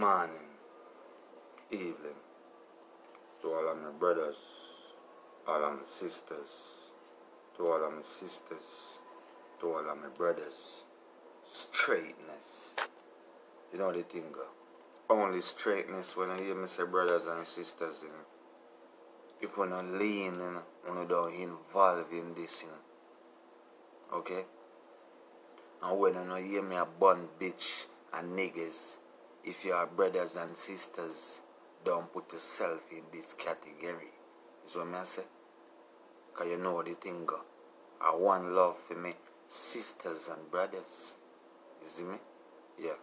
morning, evening, to all of my brothers, all of my sisters, to all of my sisters, to all of my brothers. Straightness. You know the thing, only straightness when I hear me say brothers and sisters, you know. If we're not lean, you know, we don't involve in this, you know. Okay? And when you don't hear me a bun bitch and niggas, if you are brothers and sisters, don't put yourself in this category. Is what I say? Because you know the thing, I want love for me, sisters and brothers. You see me? Yeah.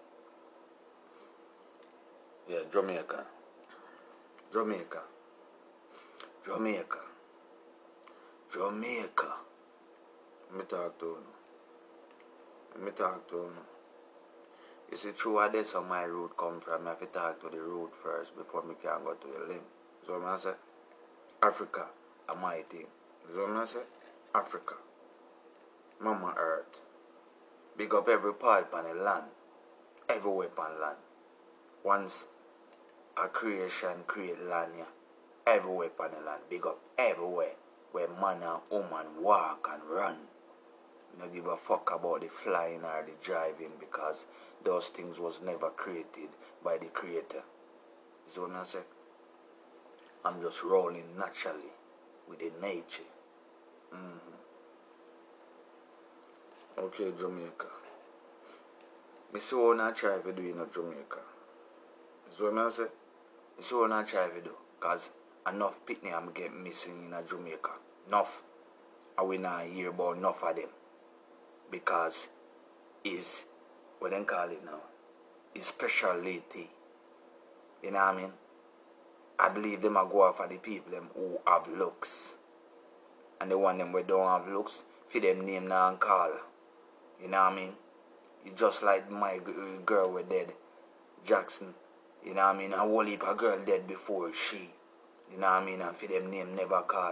Yeah, Jamaica. Jamaica. Jamaica. Jamaica. Let me talk to you. Let me talk to you. You see, through where this on my route come from, I have to talk to the route first before I can go to the limb. So I say, Africa, are my thing. So I say, Africa, Mama Earth. Big up every part on the land, everywhere on land. Once a creation create land, yeah, everywhere on the land, big up everywhere where man and woman walk and run. You don't give a fuck about the flying or the driving because those things was never created by the creator. So when I say, I'm just rolling naturally with the nature. Okay, Jamaica. I see what I try to do in Jamaica. So when I say, I see what I try to do. Because enough pitney I'm getting missing in Jamaica. Enough. I will not hear about enough of them. Because it's, what they call it now, it's speciality. You know what I mean? I believe them are go after the people them who have looks. And the one them who don't have looks, for them name now and call. You know what I mean? It's just like my girl was dead, Jackson. You know what I mean? A whole heap of girl dead before she. You know what I mean? And for them name never call.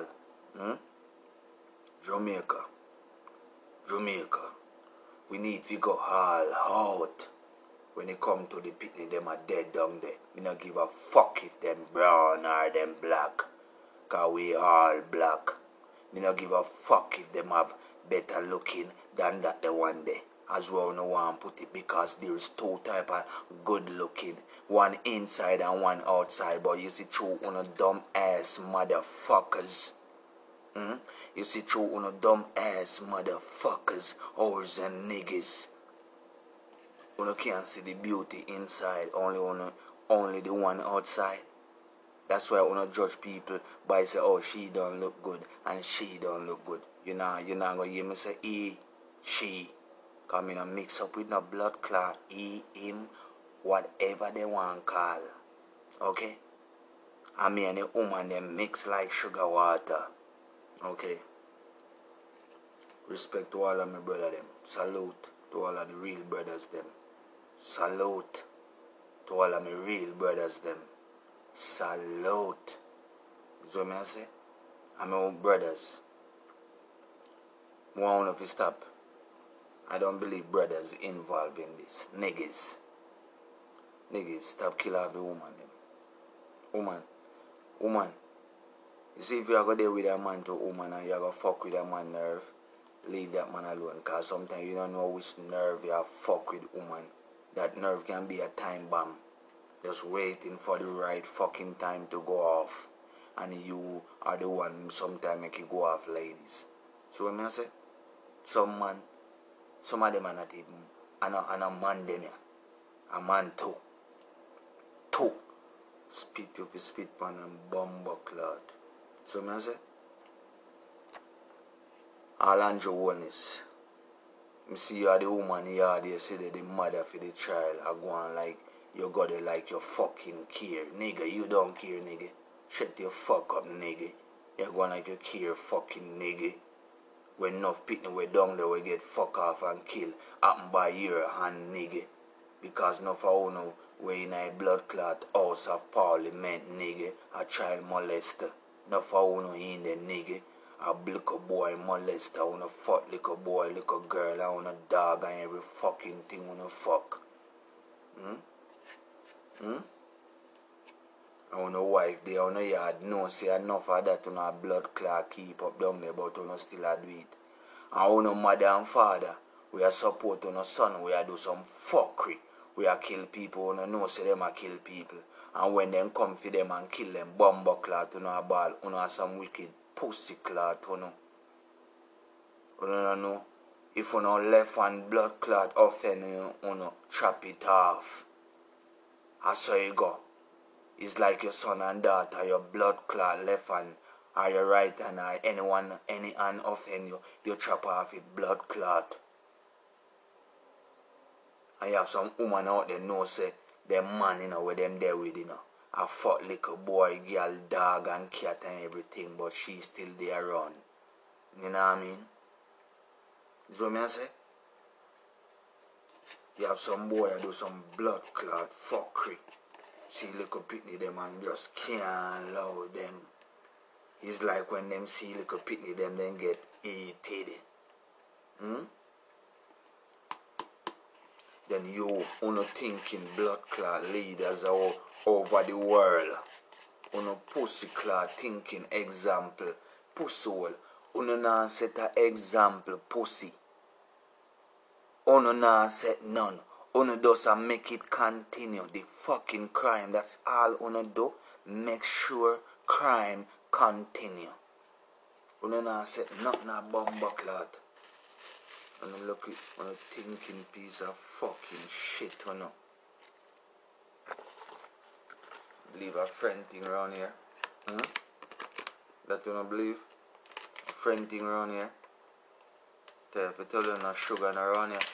Jamaica. Jamaica. We need to go all out. When it come to the picnic, them are dead down there. We don't give a fuck if them brown or them black. Cause we all black. We don't give a fuck if them have better looking than that the one day. As well no one put it because there's two type of good looking. One inside and one outside. But you see through on a dumb ass motherfuckers. You see through on a dumb ass motherfuckers, whores and niggas. You can't see the beauty inside, only the one outside. That's why I don't judge people by say, oh, she don't look good and she don't look good. You're not gonna hear me say he, she. Come in and mix up with no blood clot, he, him, whatever they want to call. Okay? I mean the woman them mix like sugar water. Okay? Respect to all of my brother them. Salute to all of the real brothers them. Salute to all of my real brothers them. Salute. So me I say, I'm my own brothers. One of you stop. I don't believe brothers involved in this. Niggas. Niggas, stop killing off the woman them. Woman. You see if you are going there with a man to a woman and you are going to fuck with a man nerve, leave that man alone. Because sometimes you don't know which nerve you are fuck with woman. That nerve can be a time bomb. Just waiting for the right fucking time to go off. And you are the one sometimes make it go off, ladies. So when I say, some of them are not even, and a man them here. A man too. Spit if you spit pan and bumbo cloud. So when I say, all Andrew Wellness. I see you are the woman here, they say that the mother for the child are going like, you got it like you fucking care. Nigga, you don't care, nigga. Shut your fuck up, nigga. You're going like you care, fucking nigga. When enough people were down there, we get fuck off and kill. Happen by your hand, nigga. Because enough of you we in a blood clot house of parliament, nigga. A child molester. Enough of you in there, nigga. A little boy molester, wanna fuck little boy, little girl, I wanna dog and every fucking thing wanna fuck. Hmm? I no wife there, on no yard, no say enough of that on a blood clot keep up down there, but on still a do it. And no mother and father, we are support on son, we are do some fuckery. We are kill people, on know say them a kill people. And when them come for them and kill them, bomber clot on a ball, on some wicked pussy clot, on know. If you no left hand blood clot offend you, chop it off. I saw you go. It's like your son and daughter, your blood clot left hand or your right hand or any hand offend you, you chop off it blood clot. And you have some woman out there know say them man where them there with a fuck little boy, girl, dog and cat and everything, but she still there around. You know what I mean? That's what I say? You have some boy do some blood clot fuckery. See little pitney them and just can't allow them. It's like when them see little pitney them then get eated. Then you thinking blood clot leaders all over the world. Pussy clot thinking example. Pussy hole. Nah set a example pussy. Nah set none. Does make it continue. The fucking crime. That's all do. Make sure crime continue. Nah set nothing a bomber clot. Look at thinking piece of fucking shit. Believe a friend thing around here. That you don't believe? A friend thing around here. If you tell you no sugar around here.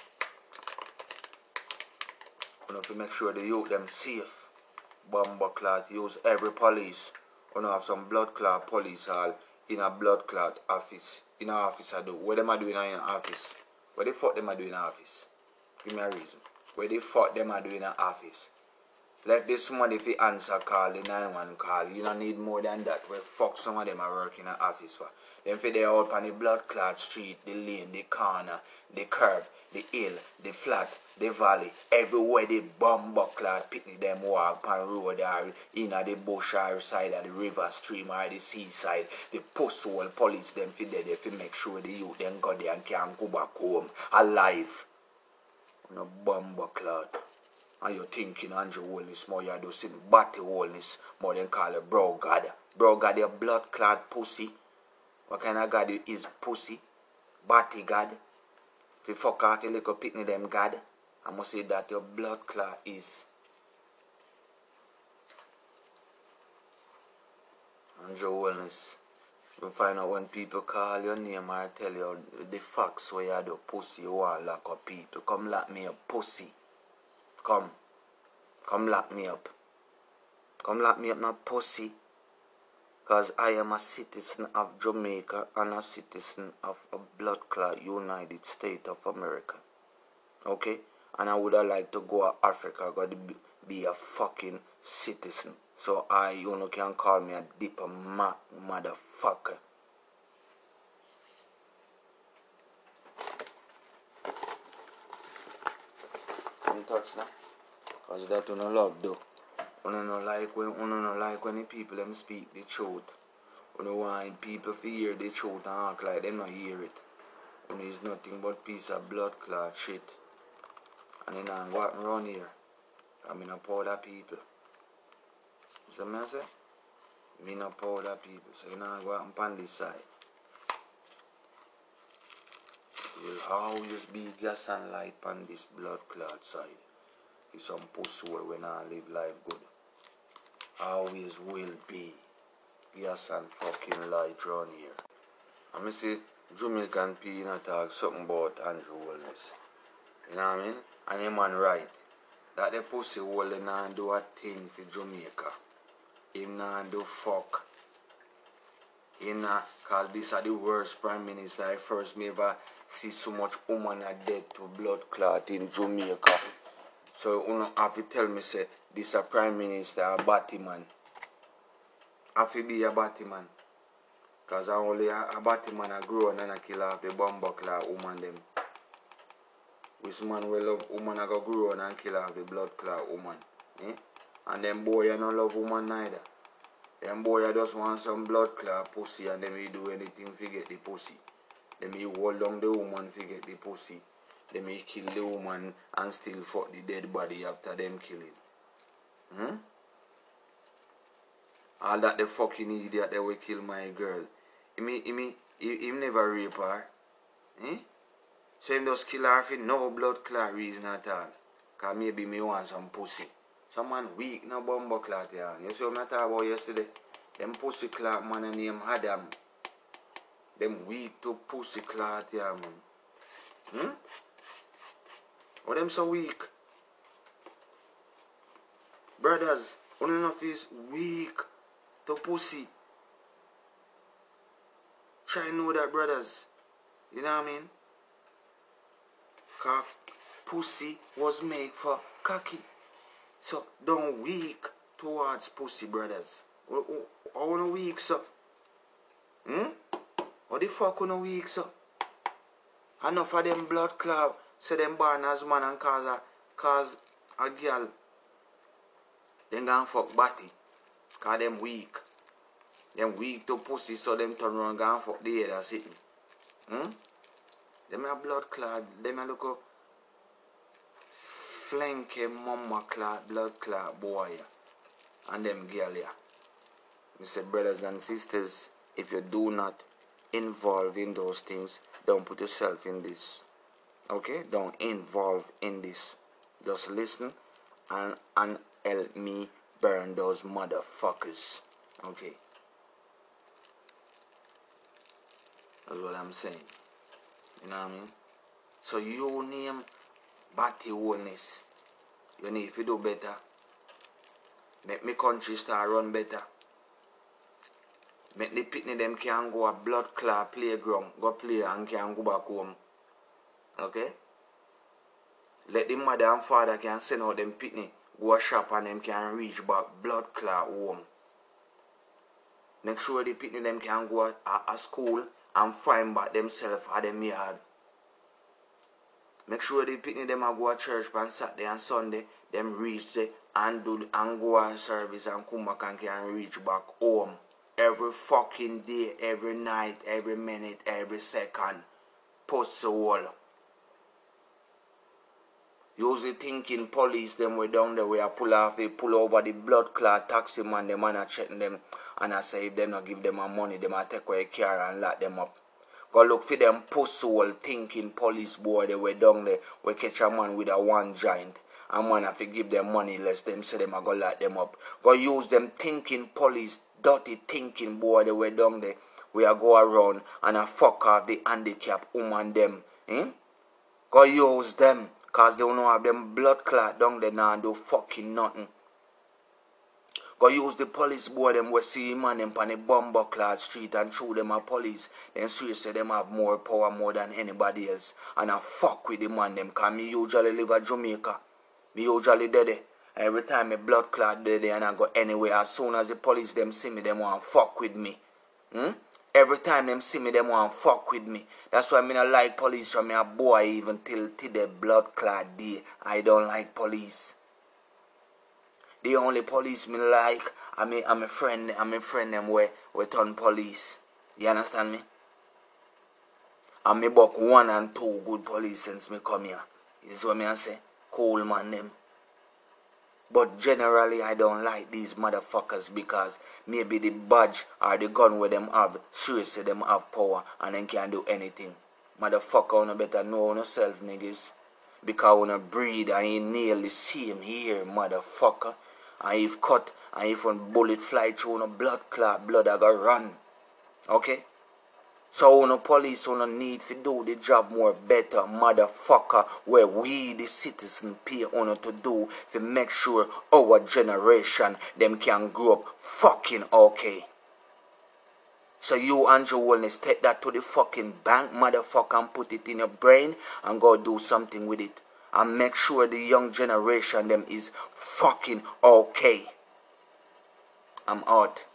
You have to make sure the youth them safe. Bomber clot use every police. You have some blood clot police all in a blood clot office. In a office I do. What them are doing in an office? What the fuck them are doing in an office? Give me a reason. What the fuck them are doing in an office? Let this somebody if answer call, the 911 call. You don't need more than that. Where fuck some of them are working in an office for. Them for they out on the blood clot street, the lane, the corner, the curb, the hill, the flat, the valley, everywhere the bomber clot pitney them walk on road or in the bush or side of the river stream or the seaside. The post hole police them for there to make sure the youth them go there and can go back home alive. No bomber clot. And you're thinking Andrew Holness more, you're doing Batty Holness more than call it bro God. Bro God, your blood clot pussy. What kind of God is pussy? Batty God. If you fuck off your little pitney them God, I must say that your blood clot is Andrew Holness. You find out when people call your name or tell you the facts where you do pussy, you want lock up people. Come lock me up, pussy. Come lock me up. Come lock me up, not pussy. Because I am a citizen of Jamaica and a citizen of a blood clot United States of America. Okay? And I would have liked to go to Africa, got to be a fucking citizen. So can call me a diplomat, motherfucker. Can you touch now? Because that you don't love though. You don't like when the people them speak the truth. You don't want people to hear the truth and act like they don't hear it. It's nothing but piece of blood clot shit. And then I'm walking around here. I'm in a powder people. So I say? I'm in a powder people. So you know I'm walking on this side. It will always be gas and light on this blood clot side. If some pussy when I live life good. Always will be gas and fucking light around here. And I say Jamaican people talk something about Andrew Holness. You know what I mean? And the man right. That the pussy hole not do a thing for Jamaica. Him not do fuck. Cause this are the worst prime minister I first me ever see so much woman are dead to blood clot in Jamaica. So you have to tell me say this a prime minister a Batman. Have to be a Batman. Cause only a Batman a grow and a kill off the bomber clot woman them. Which man will love woman a go grow and kill off the blood clot woman. Eh? And them boy you don't love woman neither. Them boy you just want some blood clot pussy and them you do anything to get the pussy. Them you hold down the woman to get the pussy. Them you kill the woman and still fuck the dead body after them killing. All that the fucking idiot that will kill my girl. He never rape her. So him just kill her for no blood clot reason at all. Cause maybe me want some pussy. Some man weak, no bumbo clot yeah. You see what I talk about yesterday? Them pussy clot man and name Adam. Them weak to pussy clot yeah man. Why them so weak? Brothers, one enough is weak to pussy. Try to know that, brothers. You know what I mean? Cause pussy was made for cocky. So don't weak towards pussy, brothers. How no weak, so? What the fuck no weak, so? Enough of them blood clot say them born as man and cause a girl. Them gonna fuck body. Cause them weak. Them weak to pussy, so them turn around and gonna fuck the other sitting. Them a blood clot. Them a look up flanky mama clot, blood clot boy. And them girl yeah. We say, brothers and sisters, if you do not involve in those things, don't put yourself in this. Okay? Don't involve in this. Just listen and help me burn those motherfuckers. Okay? That's what I'm saying. You know what I mean? So you name body wholeness. You need to do better. Make me country start run better. Make the pitney them can go a blood clot playground, go play and can go back home. Okay? Let the mother and father can send out them pitney, go a shop and them can reach back blood clot home. Make sure the pitney them can go a school and find back themselves at them yard. Make sure the pitney them a go to church on Saturday and Sunday, them reach there and go on service and come back and can reach back home. Every fucking day, every night, every minute, every second. Pussy wall. Usually thinking police them way down there where I pull over the blood clot taxi man, the man a check them and I say if them not give them a money, them a take away car and lock them up. Go look for them pussy wall thinking police boy they way down there we catch a man with a one giant. And man have to give them money lest them say them a go lock them up. Go use them thinking police dirty thinking boy they way down there. We are go around and a fuck off the handicap woman them. Go use them. Cause they don't have them blood clot down there now and do fucking nothing. Go use the police boy them we see man them on the bomber clot street and through them a police. Then seriously them have more power more than anybody else. And I fuck with the man them cause me usually live at Jamaica. Me usually there. Every time my blood clot there and I go anywhere, as soon as the police them see me, them want fuck with me. Every time them see me, them want fuck with me. That's why me not like police from me a boy even till the blood clot day. I don't like police. The only police me like, I'm a friend them we turn police. You understand me? And me buck 1 and 2 good police since me come here. You see what me I say? Cool man them. But generally, I don't like these motherfuckers because maybe the badge or the gun where them have, seriously them have power and then can't do anything. Motherfucker, you better know yourself, niggas. Because you breed and you nail the same here, motherfucker. And if cut and if one bullet fly through no blood clot, blood I go run. Okay? So no police don't need to do the job more better, motherfucker, where we the citizen pay on to do to make sure our generation them can grow up fucking okay. So you and your wellness take that to the fucking bank, motherfucker, and put it in your brain and go do something with it. And make sure the young generation them is fucking okay. I'm out.